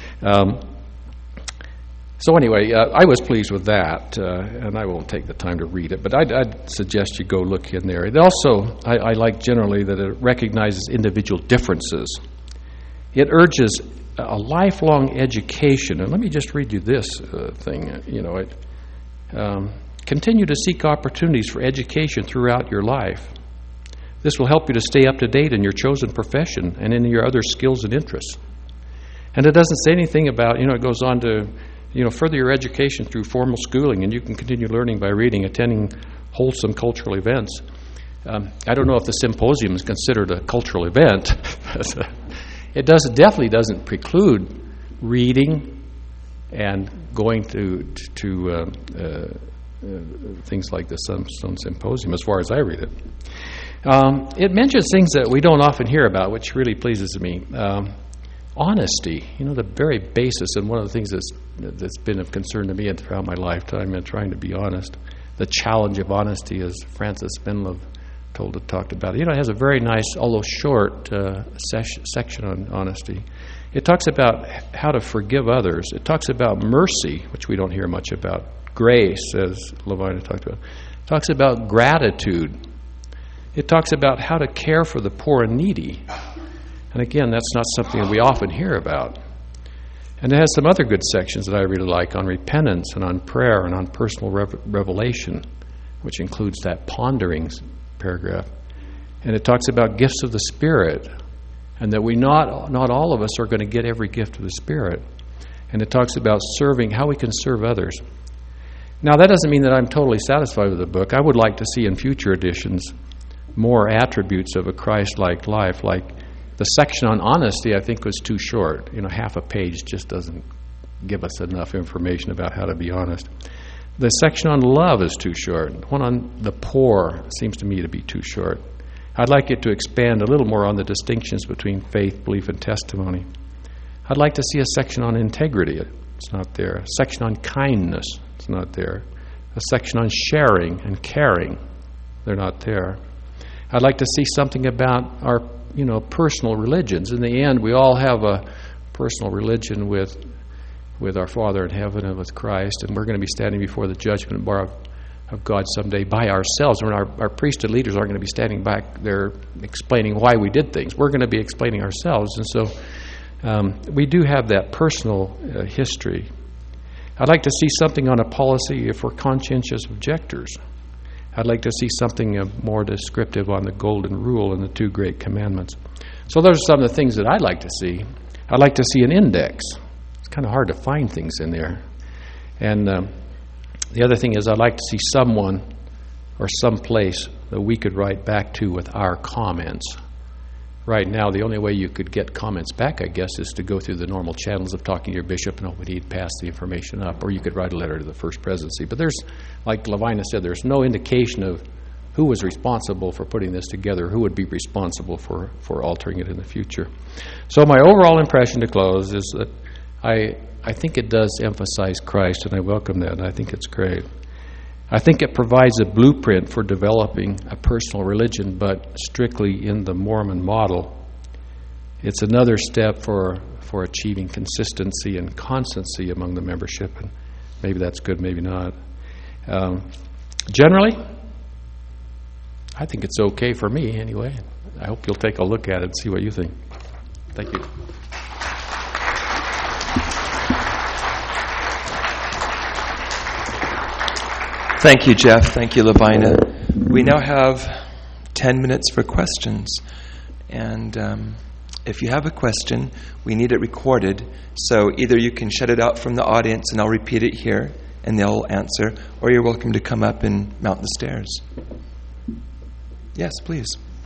So anyway, I was pleased with that, and I won't take the time to read it, but I'd suggest you go look in there. It also, I like generally that it recognizes individual differences. It urges a lifelong education, and let me just read you this thing. Continue to seek opportunities for education throughout your life. This will help you to stay up to date in your chosen profession and in your other skills and interests. And it doesn't say anything about, it goes on to, further your education through formal schooling, and you can continue learning by reading, attending wholesome cultural events. I don't know if the symposium is considered a cultural event, but it definitely doesn't preclude reading and going to things like the Sunstone Symposium, as far as I read it. It mentions things that we don't often hear about, which really pleases me. Honesty, the very basis, and one of the things that's been of concern to me throughout my lifetime in trying to be honest. The challenge of honesty, as Francis Spindler talked about. It has a very nice, although short, section on honesty. It talks about how to forgive others. It talks about mercy, which we don't hear much about. Grace, as Levina talked about. It talks about gratitude. It talks about how to care for the poor and needy. And again, that's not something that we often hear about. And it has some other good sections that I really like on repentance and on prayer and on personal revelation, which includes that pondering paragraph. And it talks about gifts of the Spirit, and that not all of us are going to get every gift of the Spirit. And it talks about serving, how we can serve others. Now, that doesn't mean that I'm totally satisfied with the book. I would like to see in future editions more attributes of a Christ-like life, like the section on honesty, I think, was too short. Half a page just doesn't give us enough information about how to be honest. The section on love is too short. One on the poor seems to me to be too short. I'd like it to expand a little more on the distinctions between faith, belief, and testimony. I'd like to see a section on integrity. It's not there. A section on kindness. It's not there. A section on sharing and caring. They're not there. I'd like to see something about our, personal religions. In the end, we all have a personal religion with our Father in heaven and with Christ, and we're going to be standing before the judgment bar of God someday by ourselves. When our priesthood leaders aren't going to be standing back there explaining why we did things. We're going to be explaining ourselves, and so we do have that personal history. I'd like to see something on a policy for conscientious objectors. I'd like to see something more descriptive on the golden rule and the two great commandments. So those are some of the things that I'd like to see. I'd like to see an index. It's kind of hard to find things in there. And the other thing is I'd like to see someone or some place that we could write back to with our comments. Right now, the only way you could get comments back, I guess, is to go through the normal channels of talking to your bishop, and he'd pass the information up, or you could write a letter to the First Presidency. But there's, like Lavina said, there's no indication of who was responsible for putting this together, who would be responsible for altering it in the future. So my overall impression to close is that I think it does emphasize Christ, and I welcome that, and I think it's great. I think it provides a blueprint for developing a personal religion, but strictly in the Mormon model. It's another step for achieving consistency and constancy among the membership, and maybe that's good, maybe not. Generally, I think it's okay for me anyway. I hope you'll take a look at it and see what you think. Thank you. Thank you, Jeff. Thank you, Lavina. We now have 10 minutes for questions. And if you have a question, we need it recorded. So either you can shut it out from the audience and I'll repeat it here and they'll answer, or you're welcome to come up and mount the stairs. Yes, please.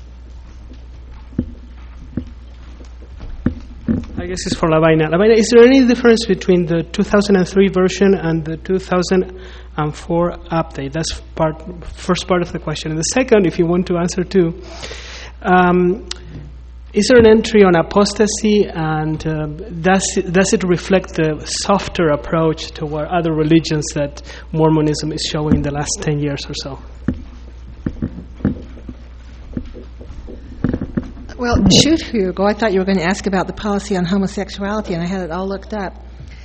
I guess it's for Lavina. Lavina, is there any difference between the 2003 version and the 2004 update? That's first part of the question. And the second, if you want to answer too, is there an entry on apostasy, and does it reflect the softer approach toward other religions that Mormonism is showing in the last 10 years or so? Well, shoot, Hugo, I thought you were going to ask about the policy on homosexuality, and I had it all looked up.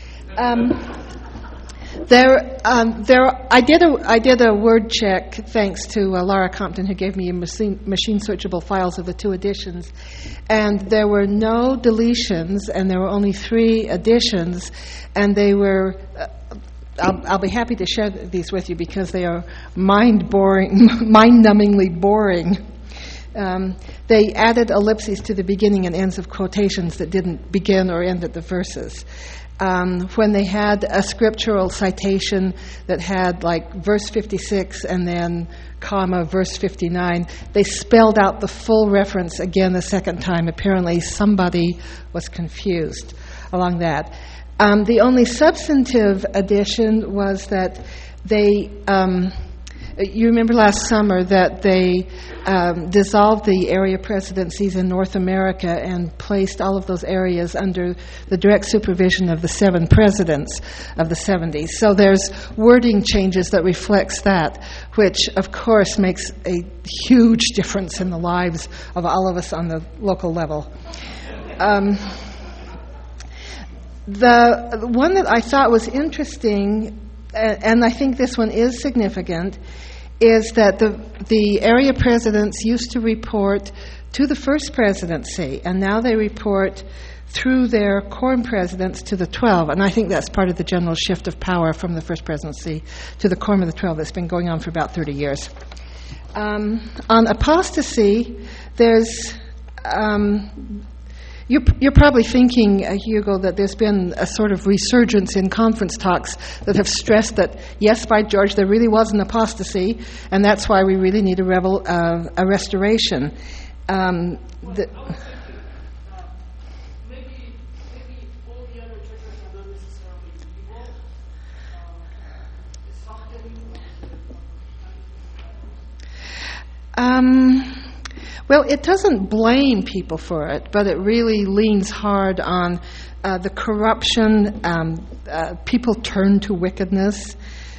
I did a word check thanks to Laura Compton, who gave me machine searchable files of the two editions, and there were no deletions, and there were only 3 additions, and they were. I'll be happy to share these with you because they are mind-numbingly boring. They added ellipses to the beginning and ends of quotations that didn't begin or end at the verses. When they had a scriptural citation that had like verse 56 and then comma verse 59, they spelled out the full reference again the second time. Apparently somebody was confused along that. The only substantive addition was that they... you remember last summer that they dissolved the area presidencies in North America and placed all of those areas under the direct supervision of the 7 presidents of the 70s. So there's wording changes that reflects that, which of course makes a huge difference in the lives of all of us on the local level. The one that I thought was interesting, and I think this one is significant, is that the area presidents used to report to the First Presidency, and now they report through their quorum presidents to the 12. And I think that's part of the general shift of power from the First Presidency to the quorum of the 12 that's been going on for about 30 years. On apostasy, there's... You're probably thinking, Hugo, that there's been a sort of resurgence in conference talks that have stressed that, yes, by George, there really was an apostasy, and that's why we really need a restoration. Maybe all the other churches are not necessarily evil. Well, it doesn't blame people for it, but it really leans hard on the corruption. People turn to wickedness.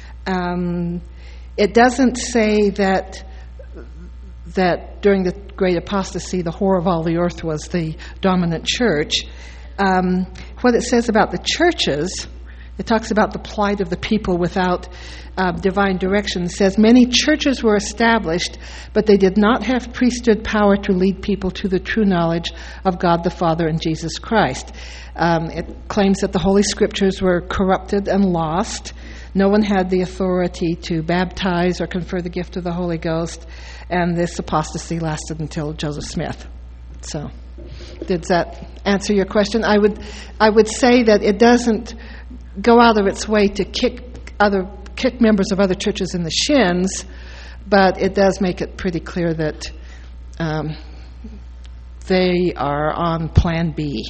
It doesn't say that during the Great Apostasy, the whore of all the earth was the dominant church. What it says about the churches, it talks about the plight of the people without divine direction. It says, many churches were established, but they did not have priesthood power to lead people to the true knowledge of God the Father and Jesus Christ. It claims that the Holy Scriptures were corrupted and lost. No one had the authority to baptize or confer the gift of the Holy Ghost, and this apostasy lasted until Joseph Smith. So, did that answer your question? I would say that it doesn't go out of its way to kick members of other churches in the shins, but it does make it pretty clear that they are on Plan B.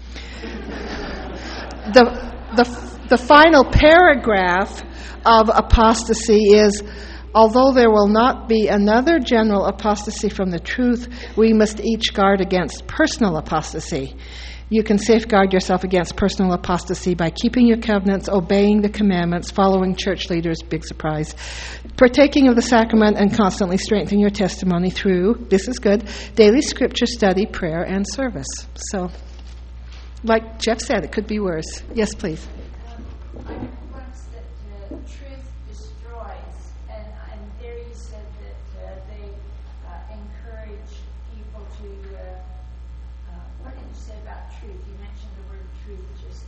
The final paragraph of apostasy is, although there will not be another general apostasy from the truth, we must each guard against personal apostasy. You can safeguard yourself against personal apostasy by keeping your covenants, obeying the commandments, following church leaders, big surprise, partaking of the sacrament, and constantly strengthening your testimony through, this is good, daily scripture study, prayer, and service. So, like Jeff said, it could be worse. Yes, please. I read once that truth destroys, and there you said that they encourage people to, what did you say about truth? You mentioned the word truth just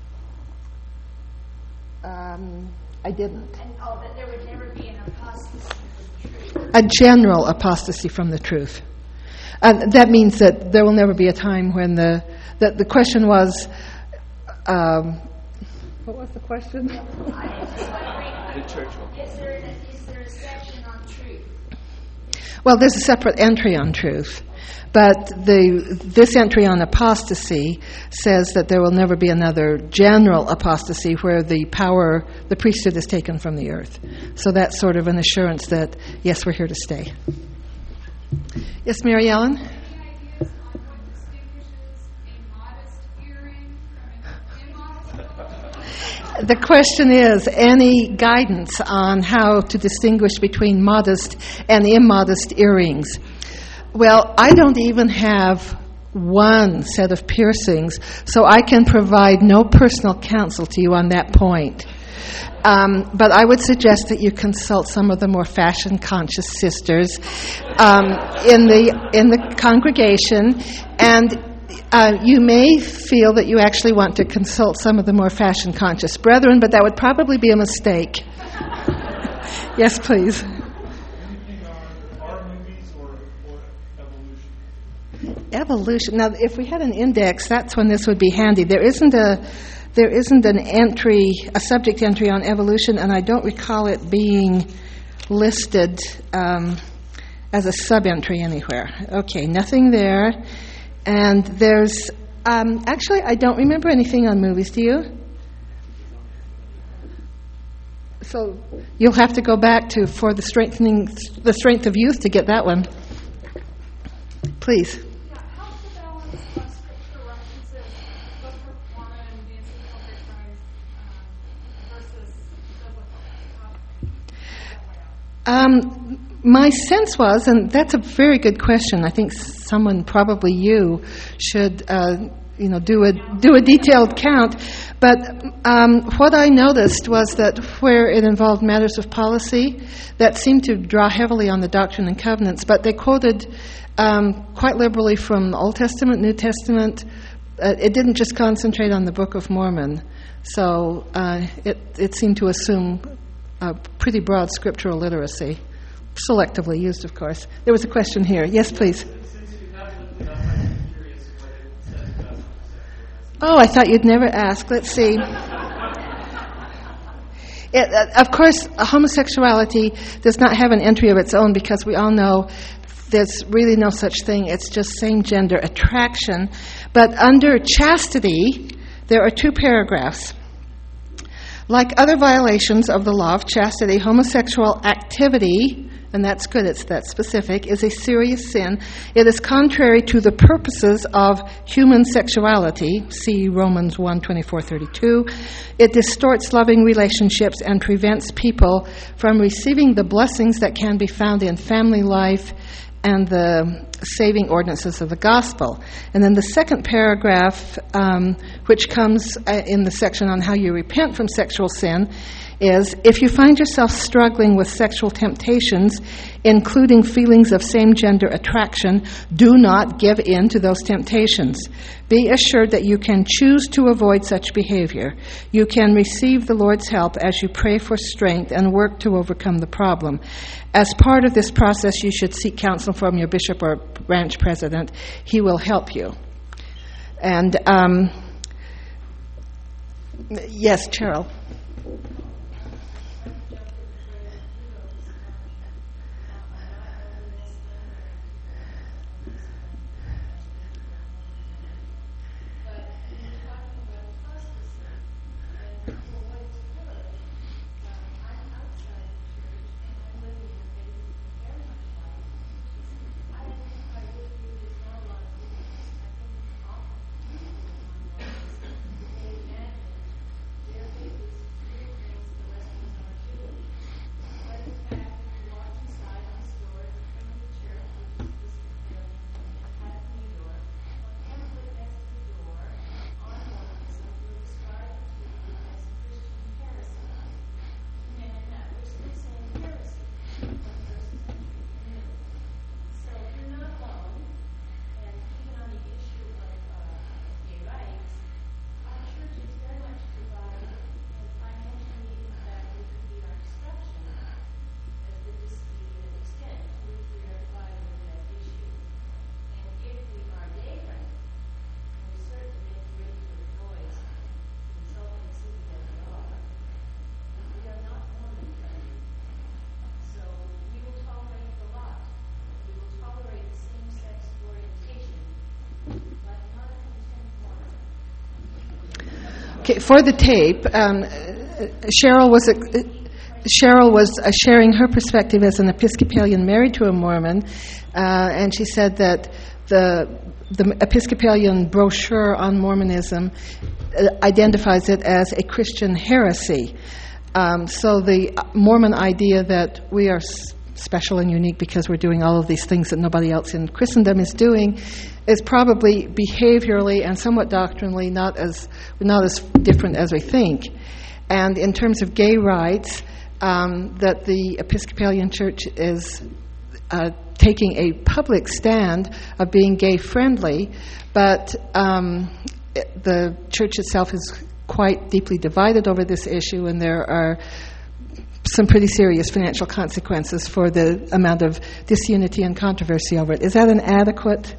then. I didn't. And, that there would never be an apostasy from truth. A general apostasy from the truth. That means that there will never be a time when the question was, what was the question? I was just wondering, is there a section on truth? Well, there's a separate entry on truth, but this entry on apostasy says that there will never be another general apostasy where the priesthood is taken from the earth. So that's sort of an assurance that, yes, we're here to stay. Yes, Mary Ellen? Any ideas on what distinguishes a modest earring from an immodest? The question is, any guidance on how to distinguish between modest and immodest earrings? Well, I don't even have one set of piercings, so I can provide no personal counsel to you on that point. But I would suggest that you consult some of the more fashion-conscious sisters in the congregation, and you may feel that you actually want to consult some of the more fashion-conscious brethren, but that would probably be a mistake. Yes, please. Anything on art movies or evolution? Evolution. Now, if we had an index, that's when this would be handy. There isn't an entry, a subject entry on evolution, and I don't recall it being listed as a sub-entry anywhere. Okay, nothing there. And there's, actually, I don't remember anything on movies, do you? So you'll have to go back to for the strength of youth to get that one. Please. Yeah, how's the balance of scripture references, Book of Mormon and Dancing versus versus? My sense was, and that's a very good question. I think someone, probably you, should do a detailed count. But what I noticed was that where it involved matters of policy, that seemed to draw heavily on the Doctrine and Covenants. But they quoted quite liberally from the Old Testament, New Testament. It didn't just concentrate on the Book of Mormon. So it seemed to assume a pretty broad scriptural literacy, selectively used, of course. There was a question here. Yes, please. Since you have looked it up, I'm curious what it says about homosexuality. Oh, I thought you'd never ask. Let's see. Of course, homosexuality does not have an entry of its own because we all know there's really no such thing. It's just same-gender attraction. But under chastity, there are 2 paragraphs. Like other violations of the law of chastity, homosexual activity and that's good, it's that specific, is a serious sin. It is contrary to the purposes of human sexuality, see Romans 1:24-32. It distorts loving relationships and prevents people from receiving the blessings that can be found in family life and the saving ordinances of the gospel. And then the second paragraph, which comes in the section on how you repent from sexual sin, is, if you find yourself struggling with sexual temptations, including feelings of same-gender attraction, do not give in to those temptations. Be assured that you can choose to avoid such behavior. You can receive the Lord's help as you pray for strength and work to overcome the problem. As part of this process, you should seek counsel from your bishop or branch president. He will help you. And, yes, Cheryl. Okay, for the tape, Cheryl was sharing her perspective as an Episcopalian married to a Mormon, and she said that the Episcopalian brochure on Mormonism identifies it as a Christian heresy. So the Mormon idea that we are special and unique because we're doing all of these things that nobody else in Christendom is doing is probably behaviorally and somewhat doctrinally not as different as we think. And in terms of gay rights, that the Episcopalian Church is taking a public stand of being gay-friendly, but the Church itself is quite deeply divided over this issue, and there are some pretty serious financial consequences for the amount of disunity and controversy over it. Is that an adequate?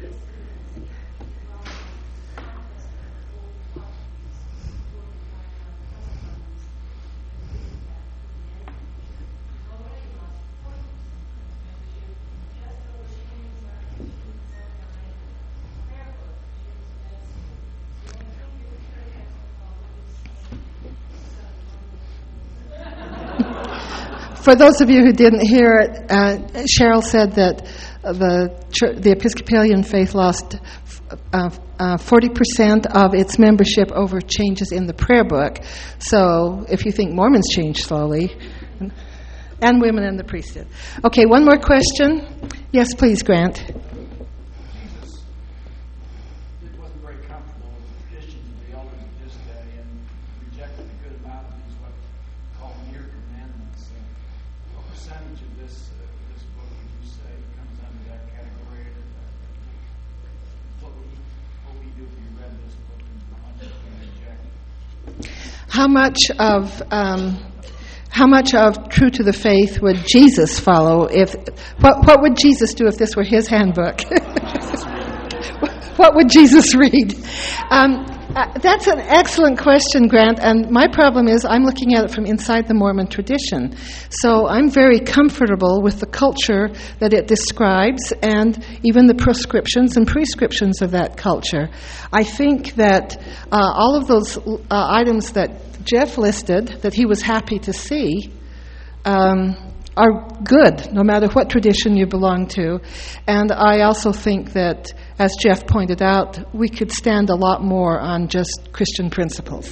For those of you who didn't hear it, Cheryl said that the Episcopalian faith lost 40% of its membership over changes in the prayer book. So if you think Mormons change slowly, and women in the priesthood. Okay, one more question. Yes, please, Grant. Jesus, it wasn't very comfortable with the traditions of the elders of this day and rejected a good amount of these what we call mere commandments. What percentage of this book would you say comes under that category? What would we do if you read this book and reject it? How much of True to the Faith would Jesus follow? What would Jesus do if this were his handbook? What would Jesus read? That's an excellent question, Grant, and my problem is I'm looking at it from inside the Mormon tradition. So I'm very comfortable with the culture that it describes and even the proscriptions and prescriptions of that culture. I think that all of those items that Jeff listed that he was happy to see, are good, no matter what tradition you belong to. And I also think that, as Jeff pointed out, we could stand a lot more on just Christian principles.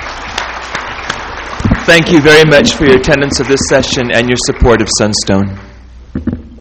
Thank you very much for your attendance of this session and your support of Sunstone.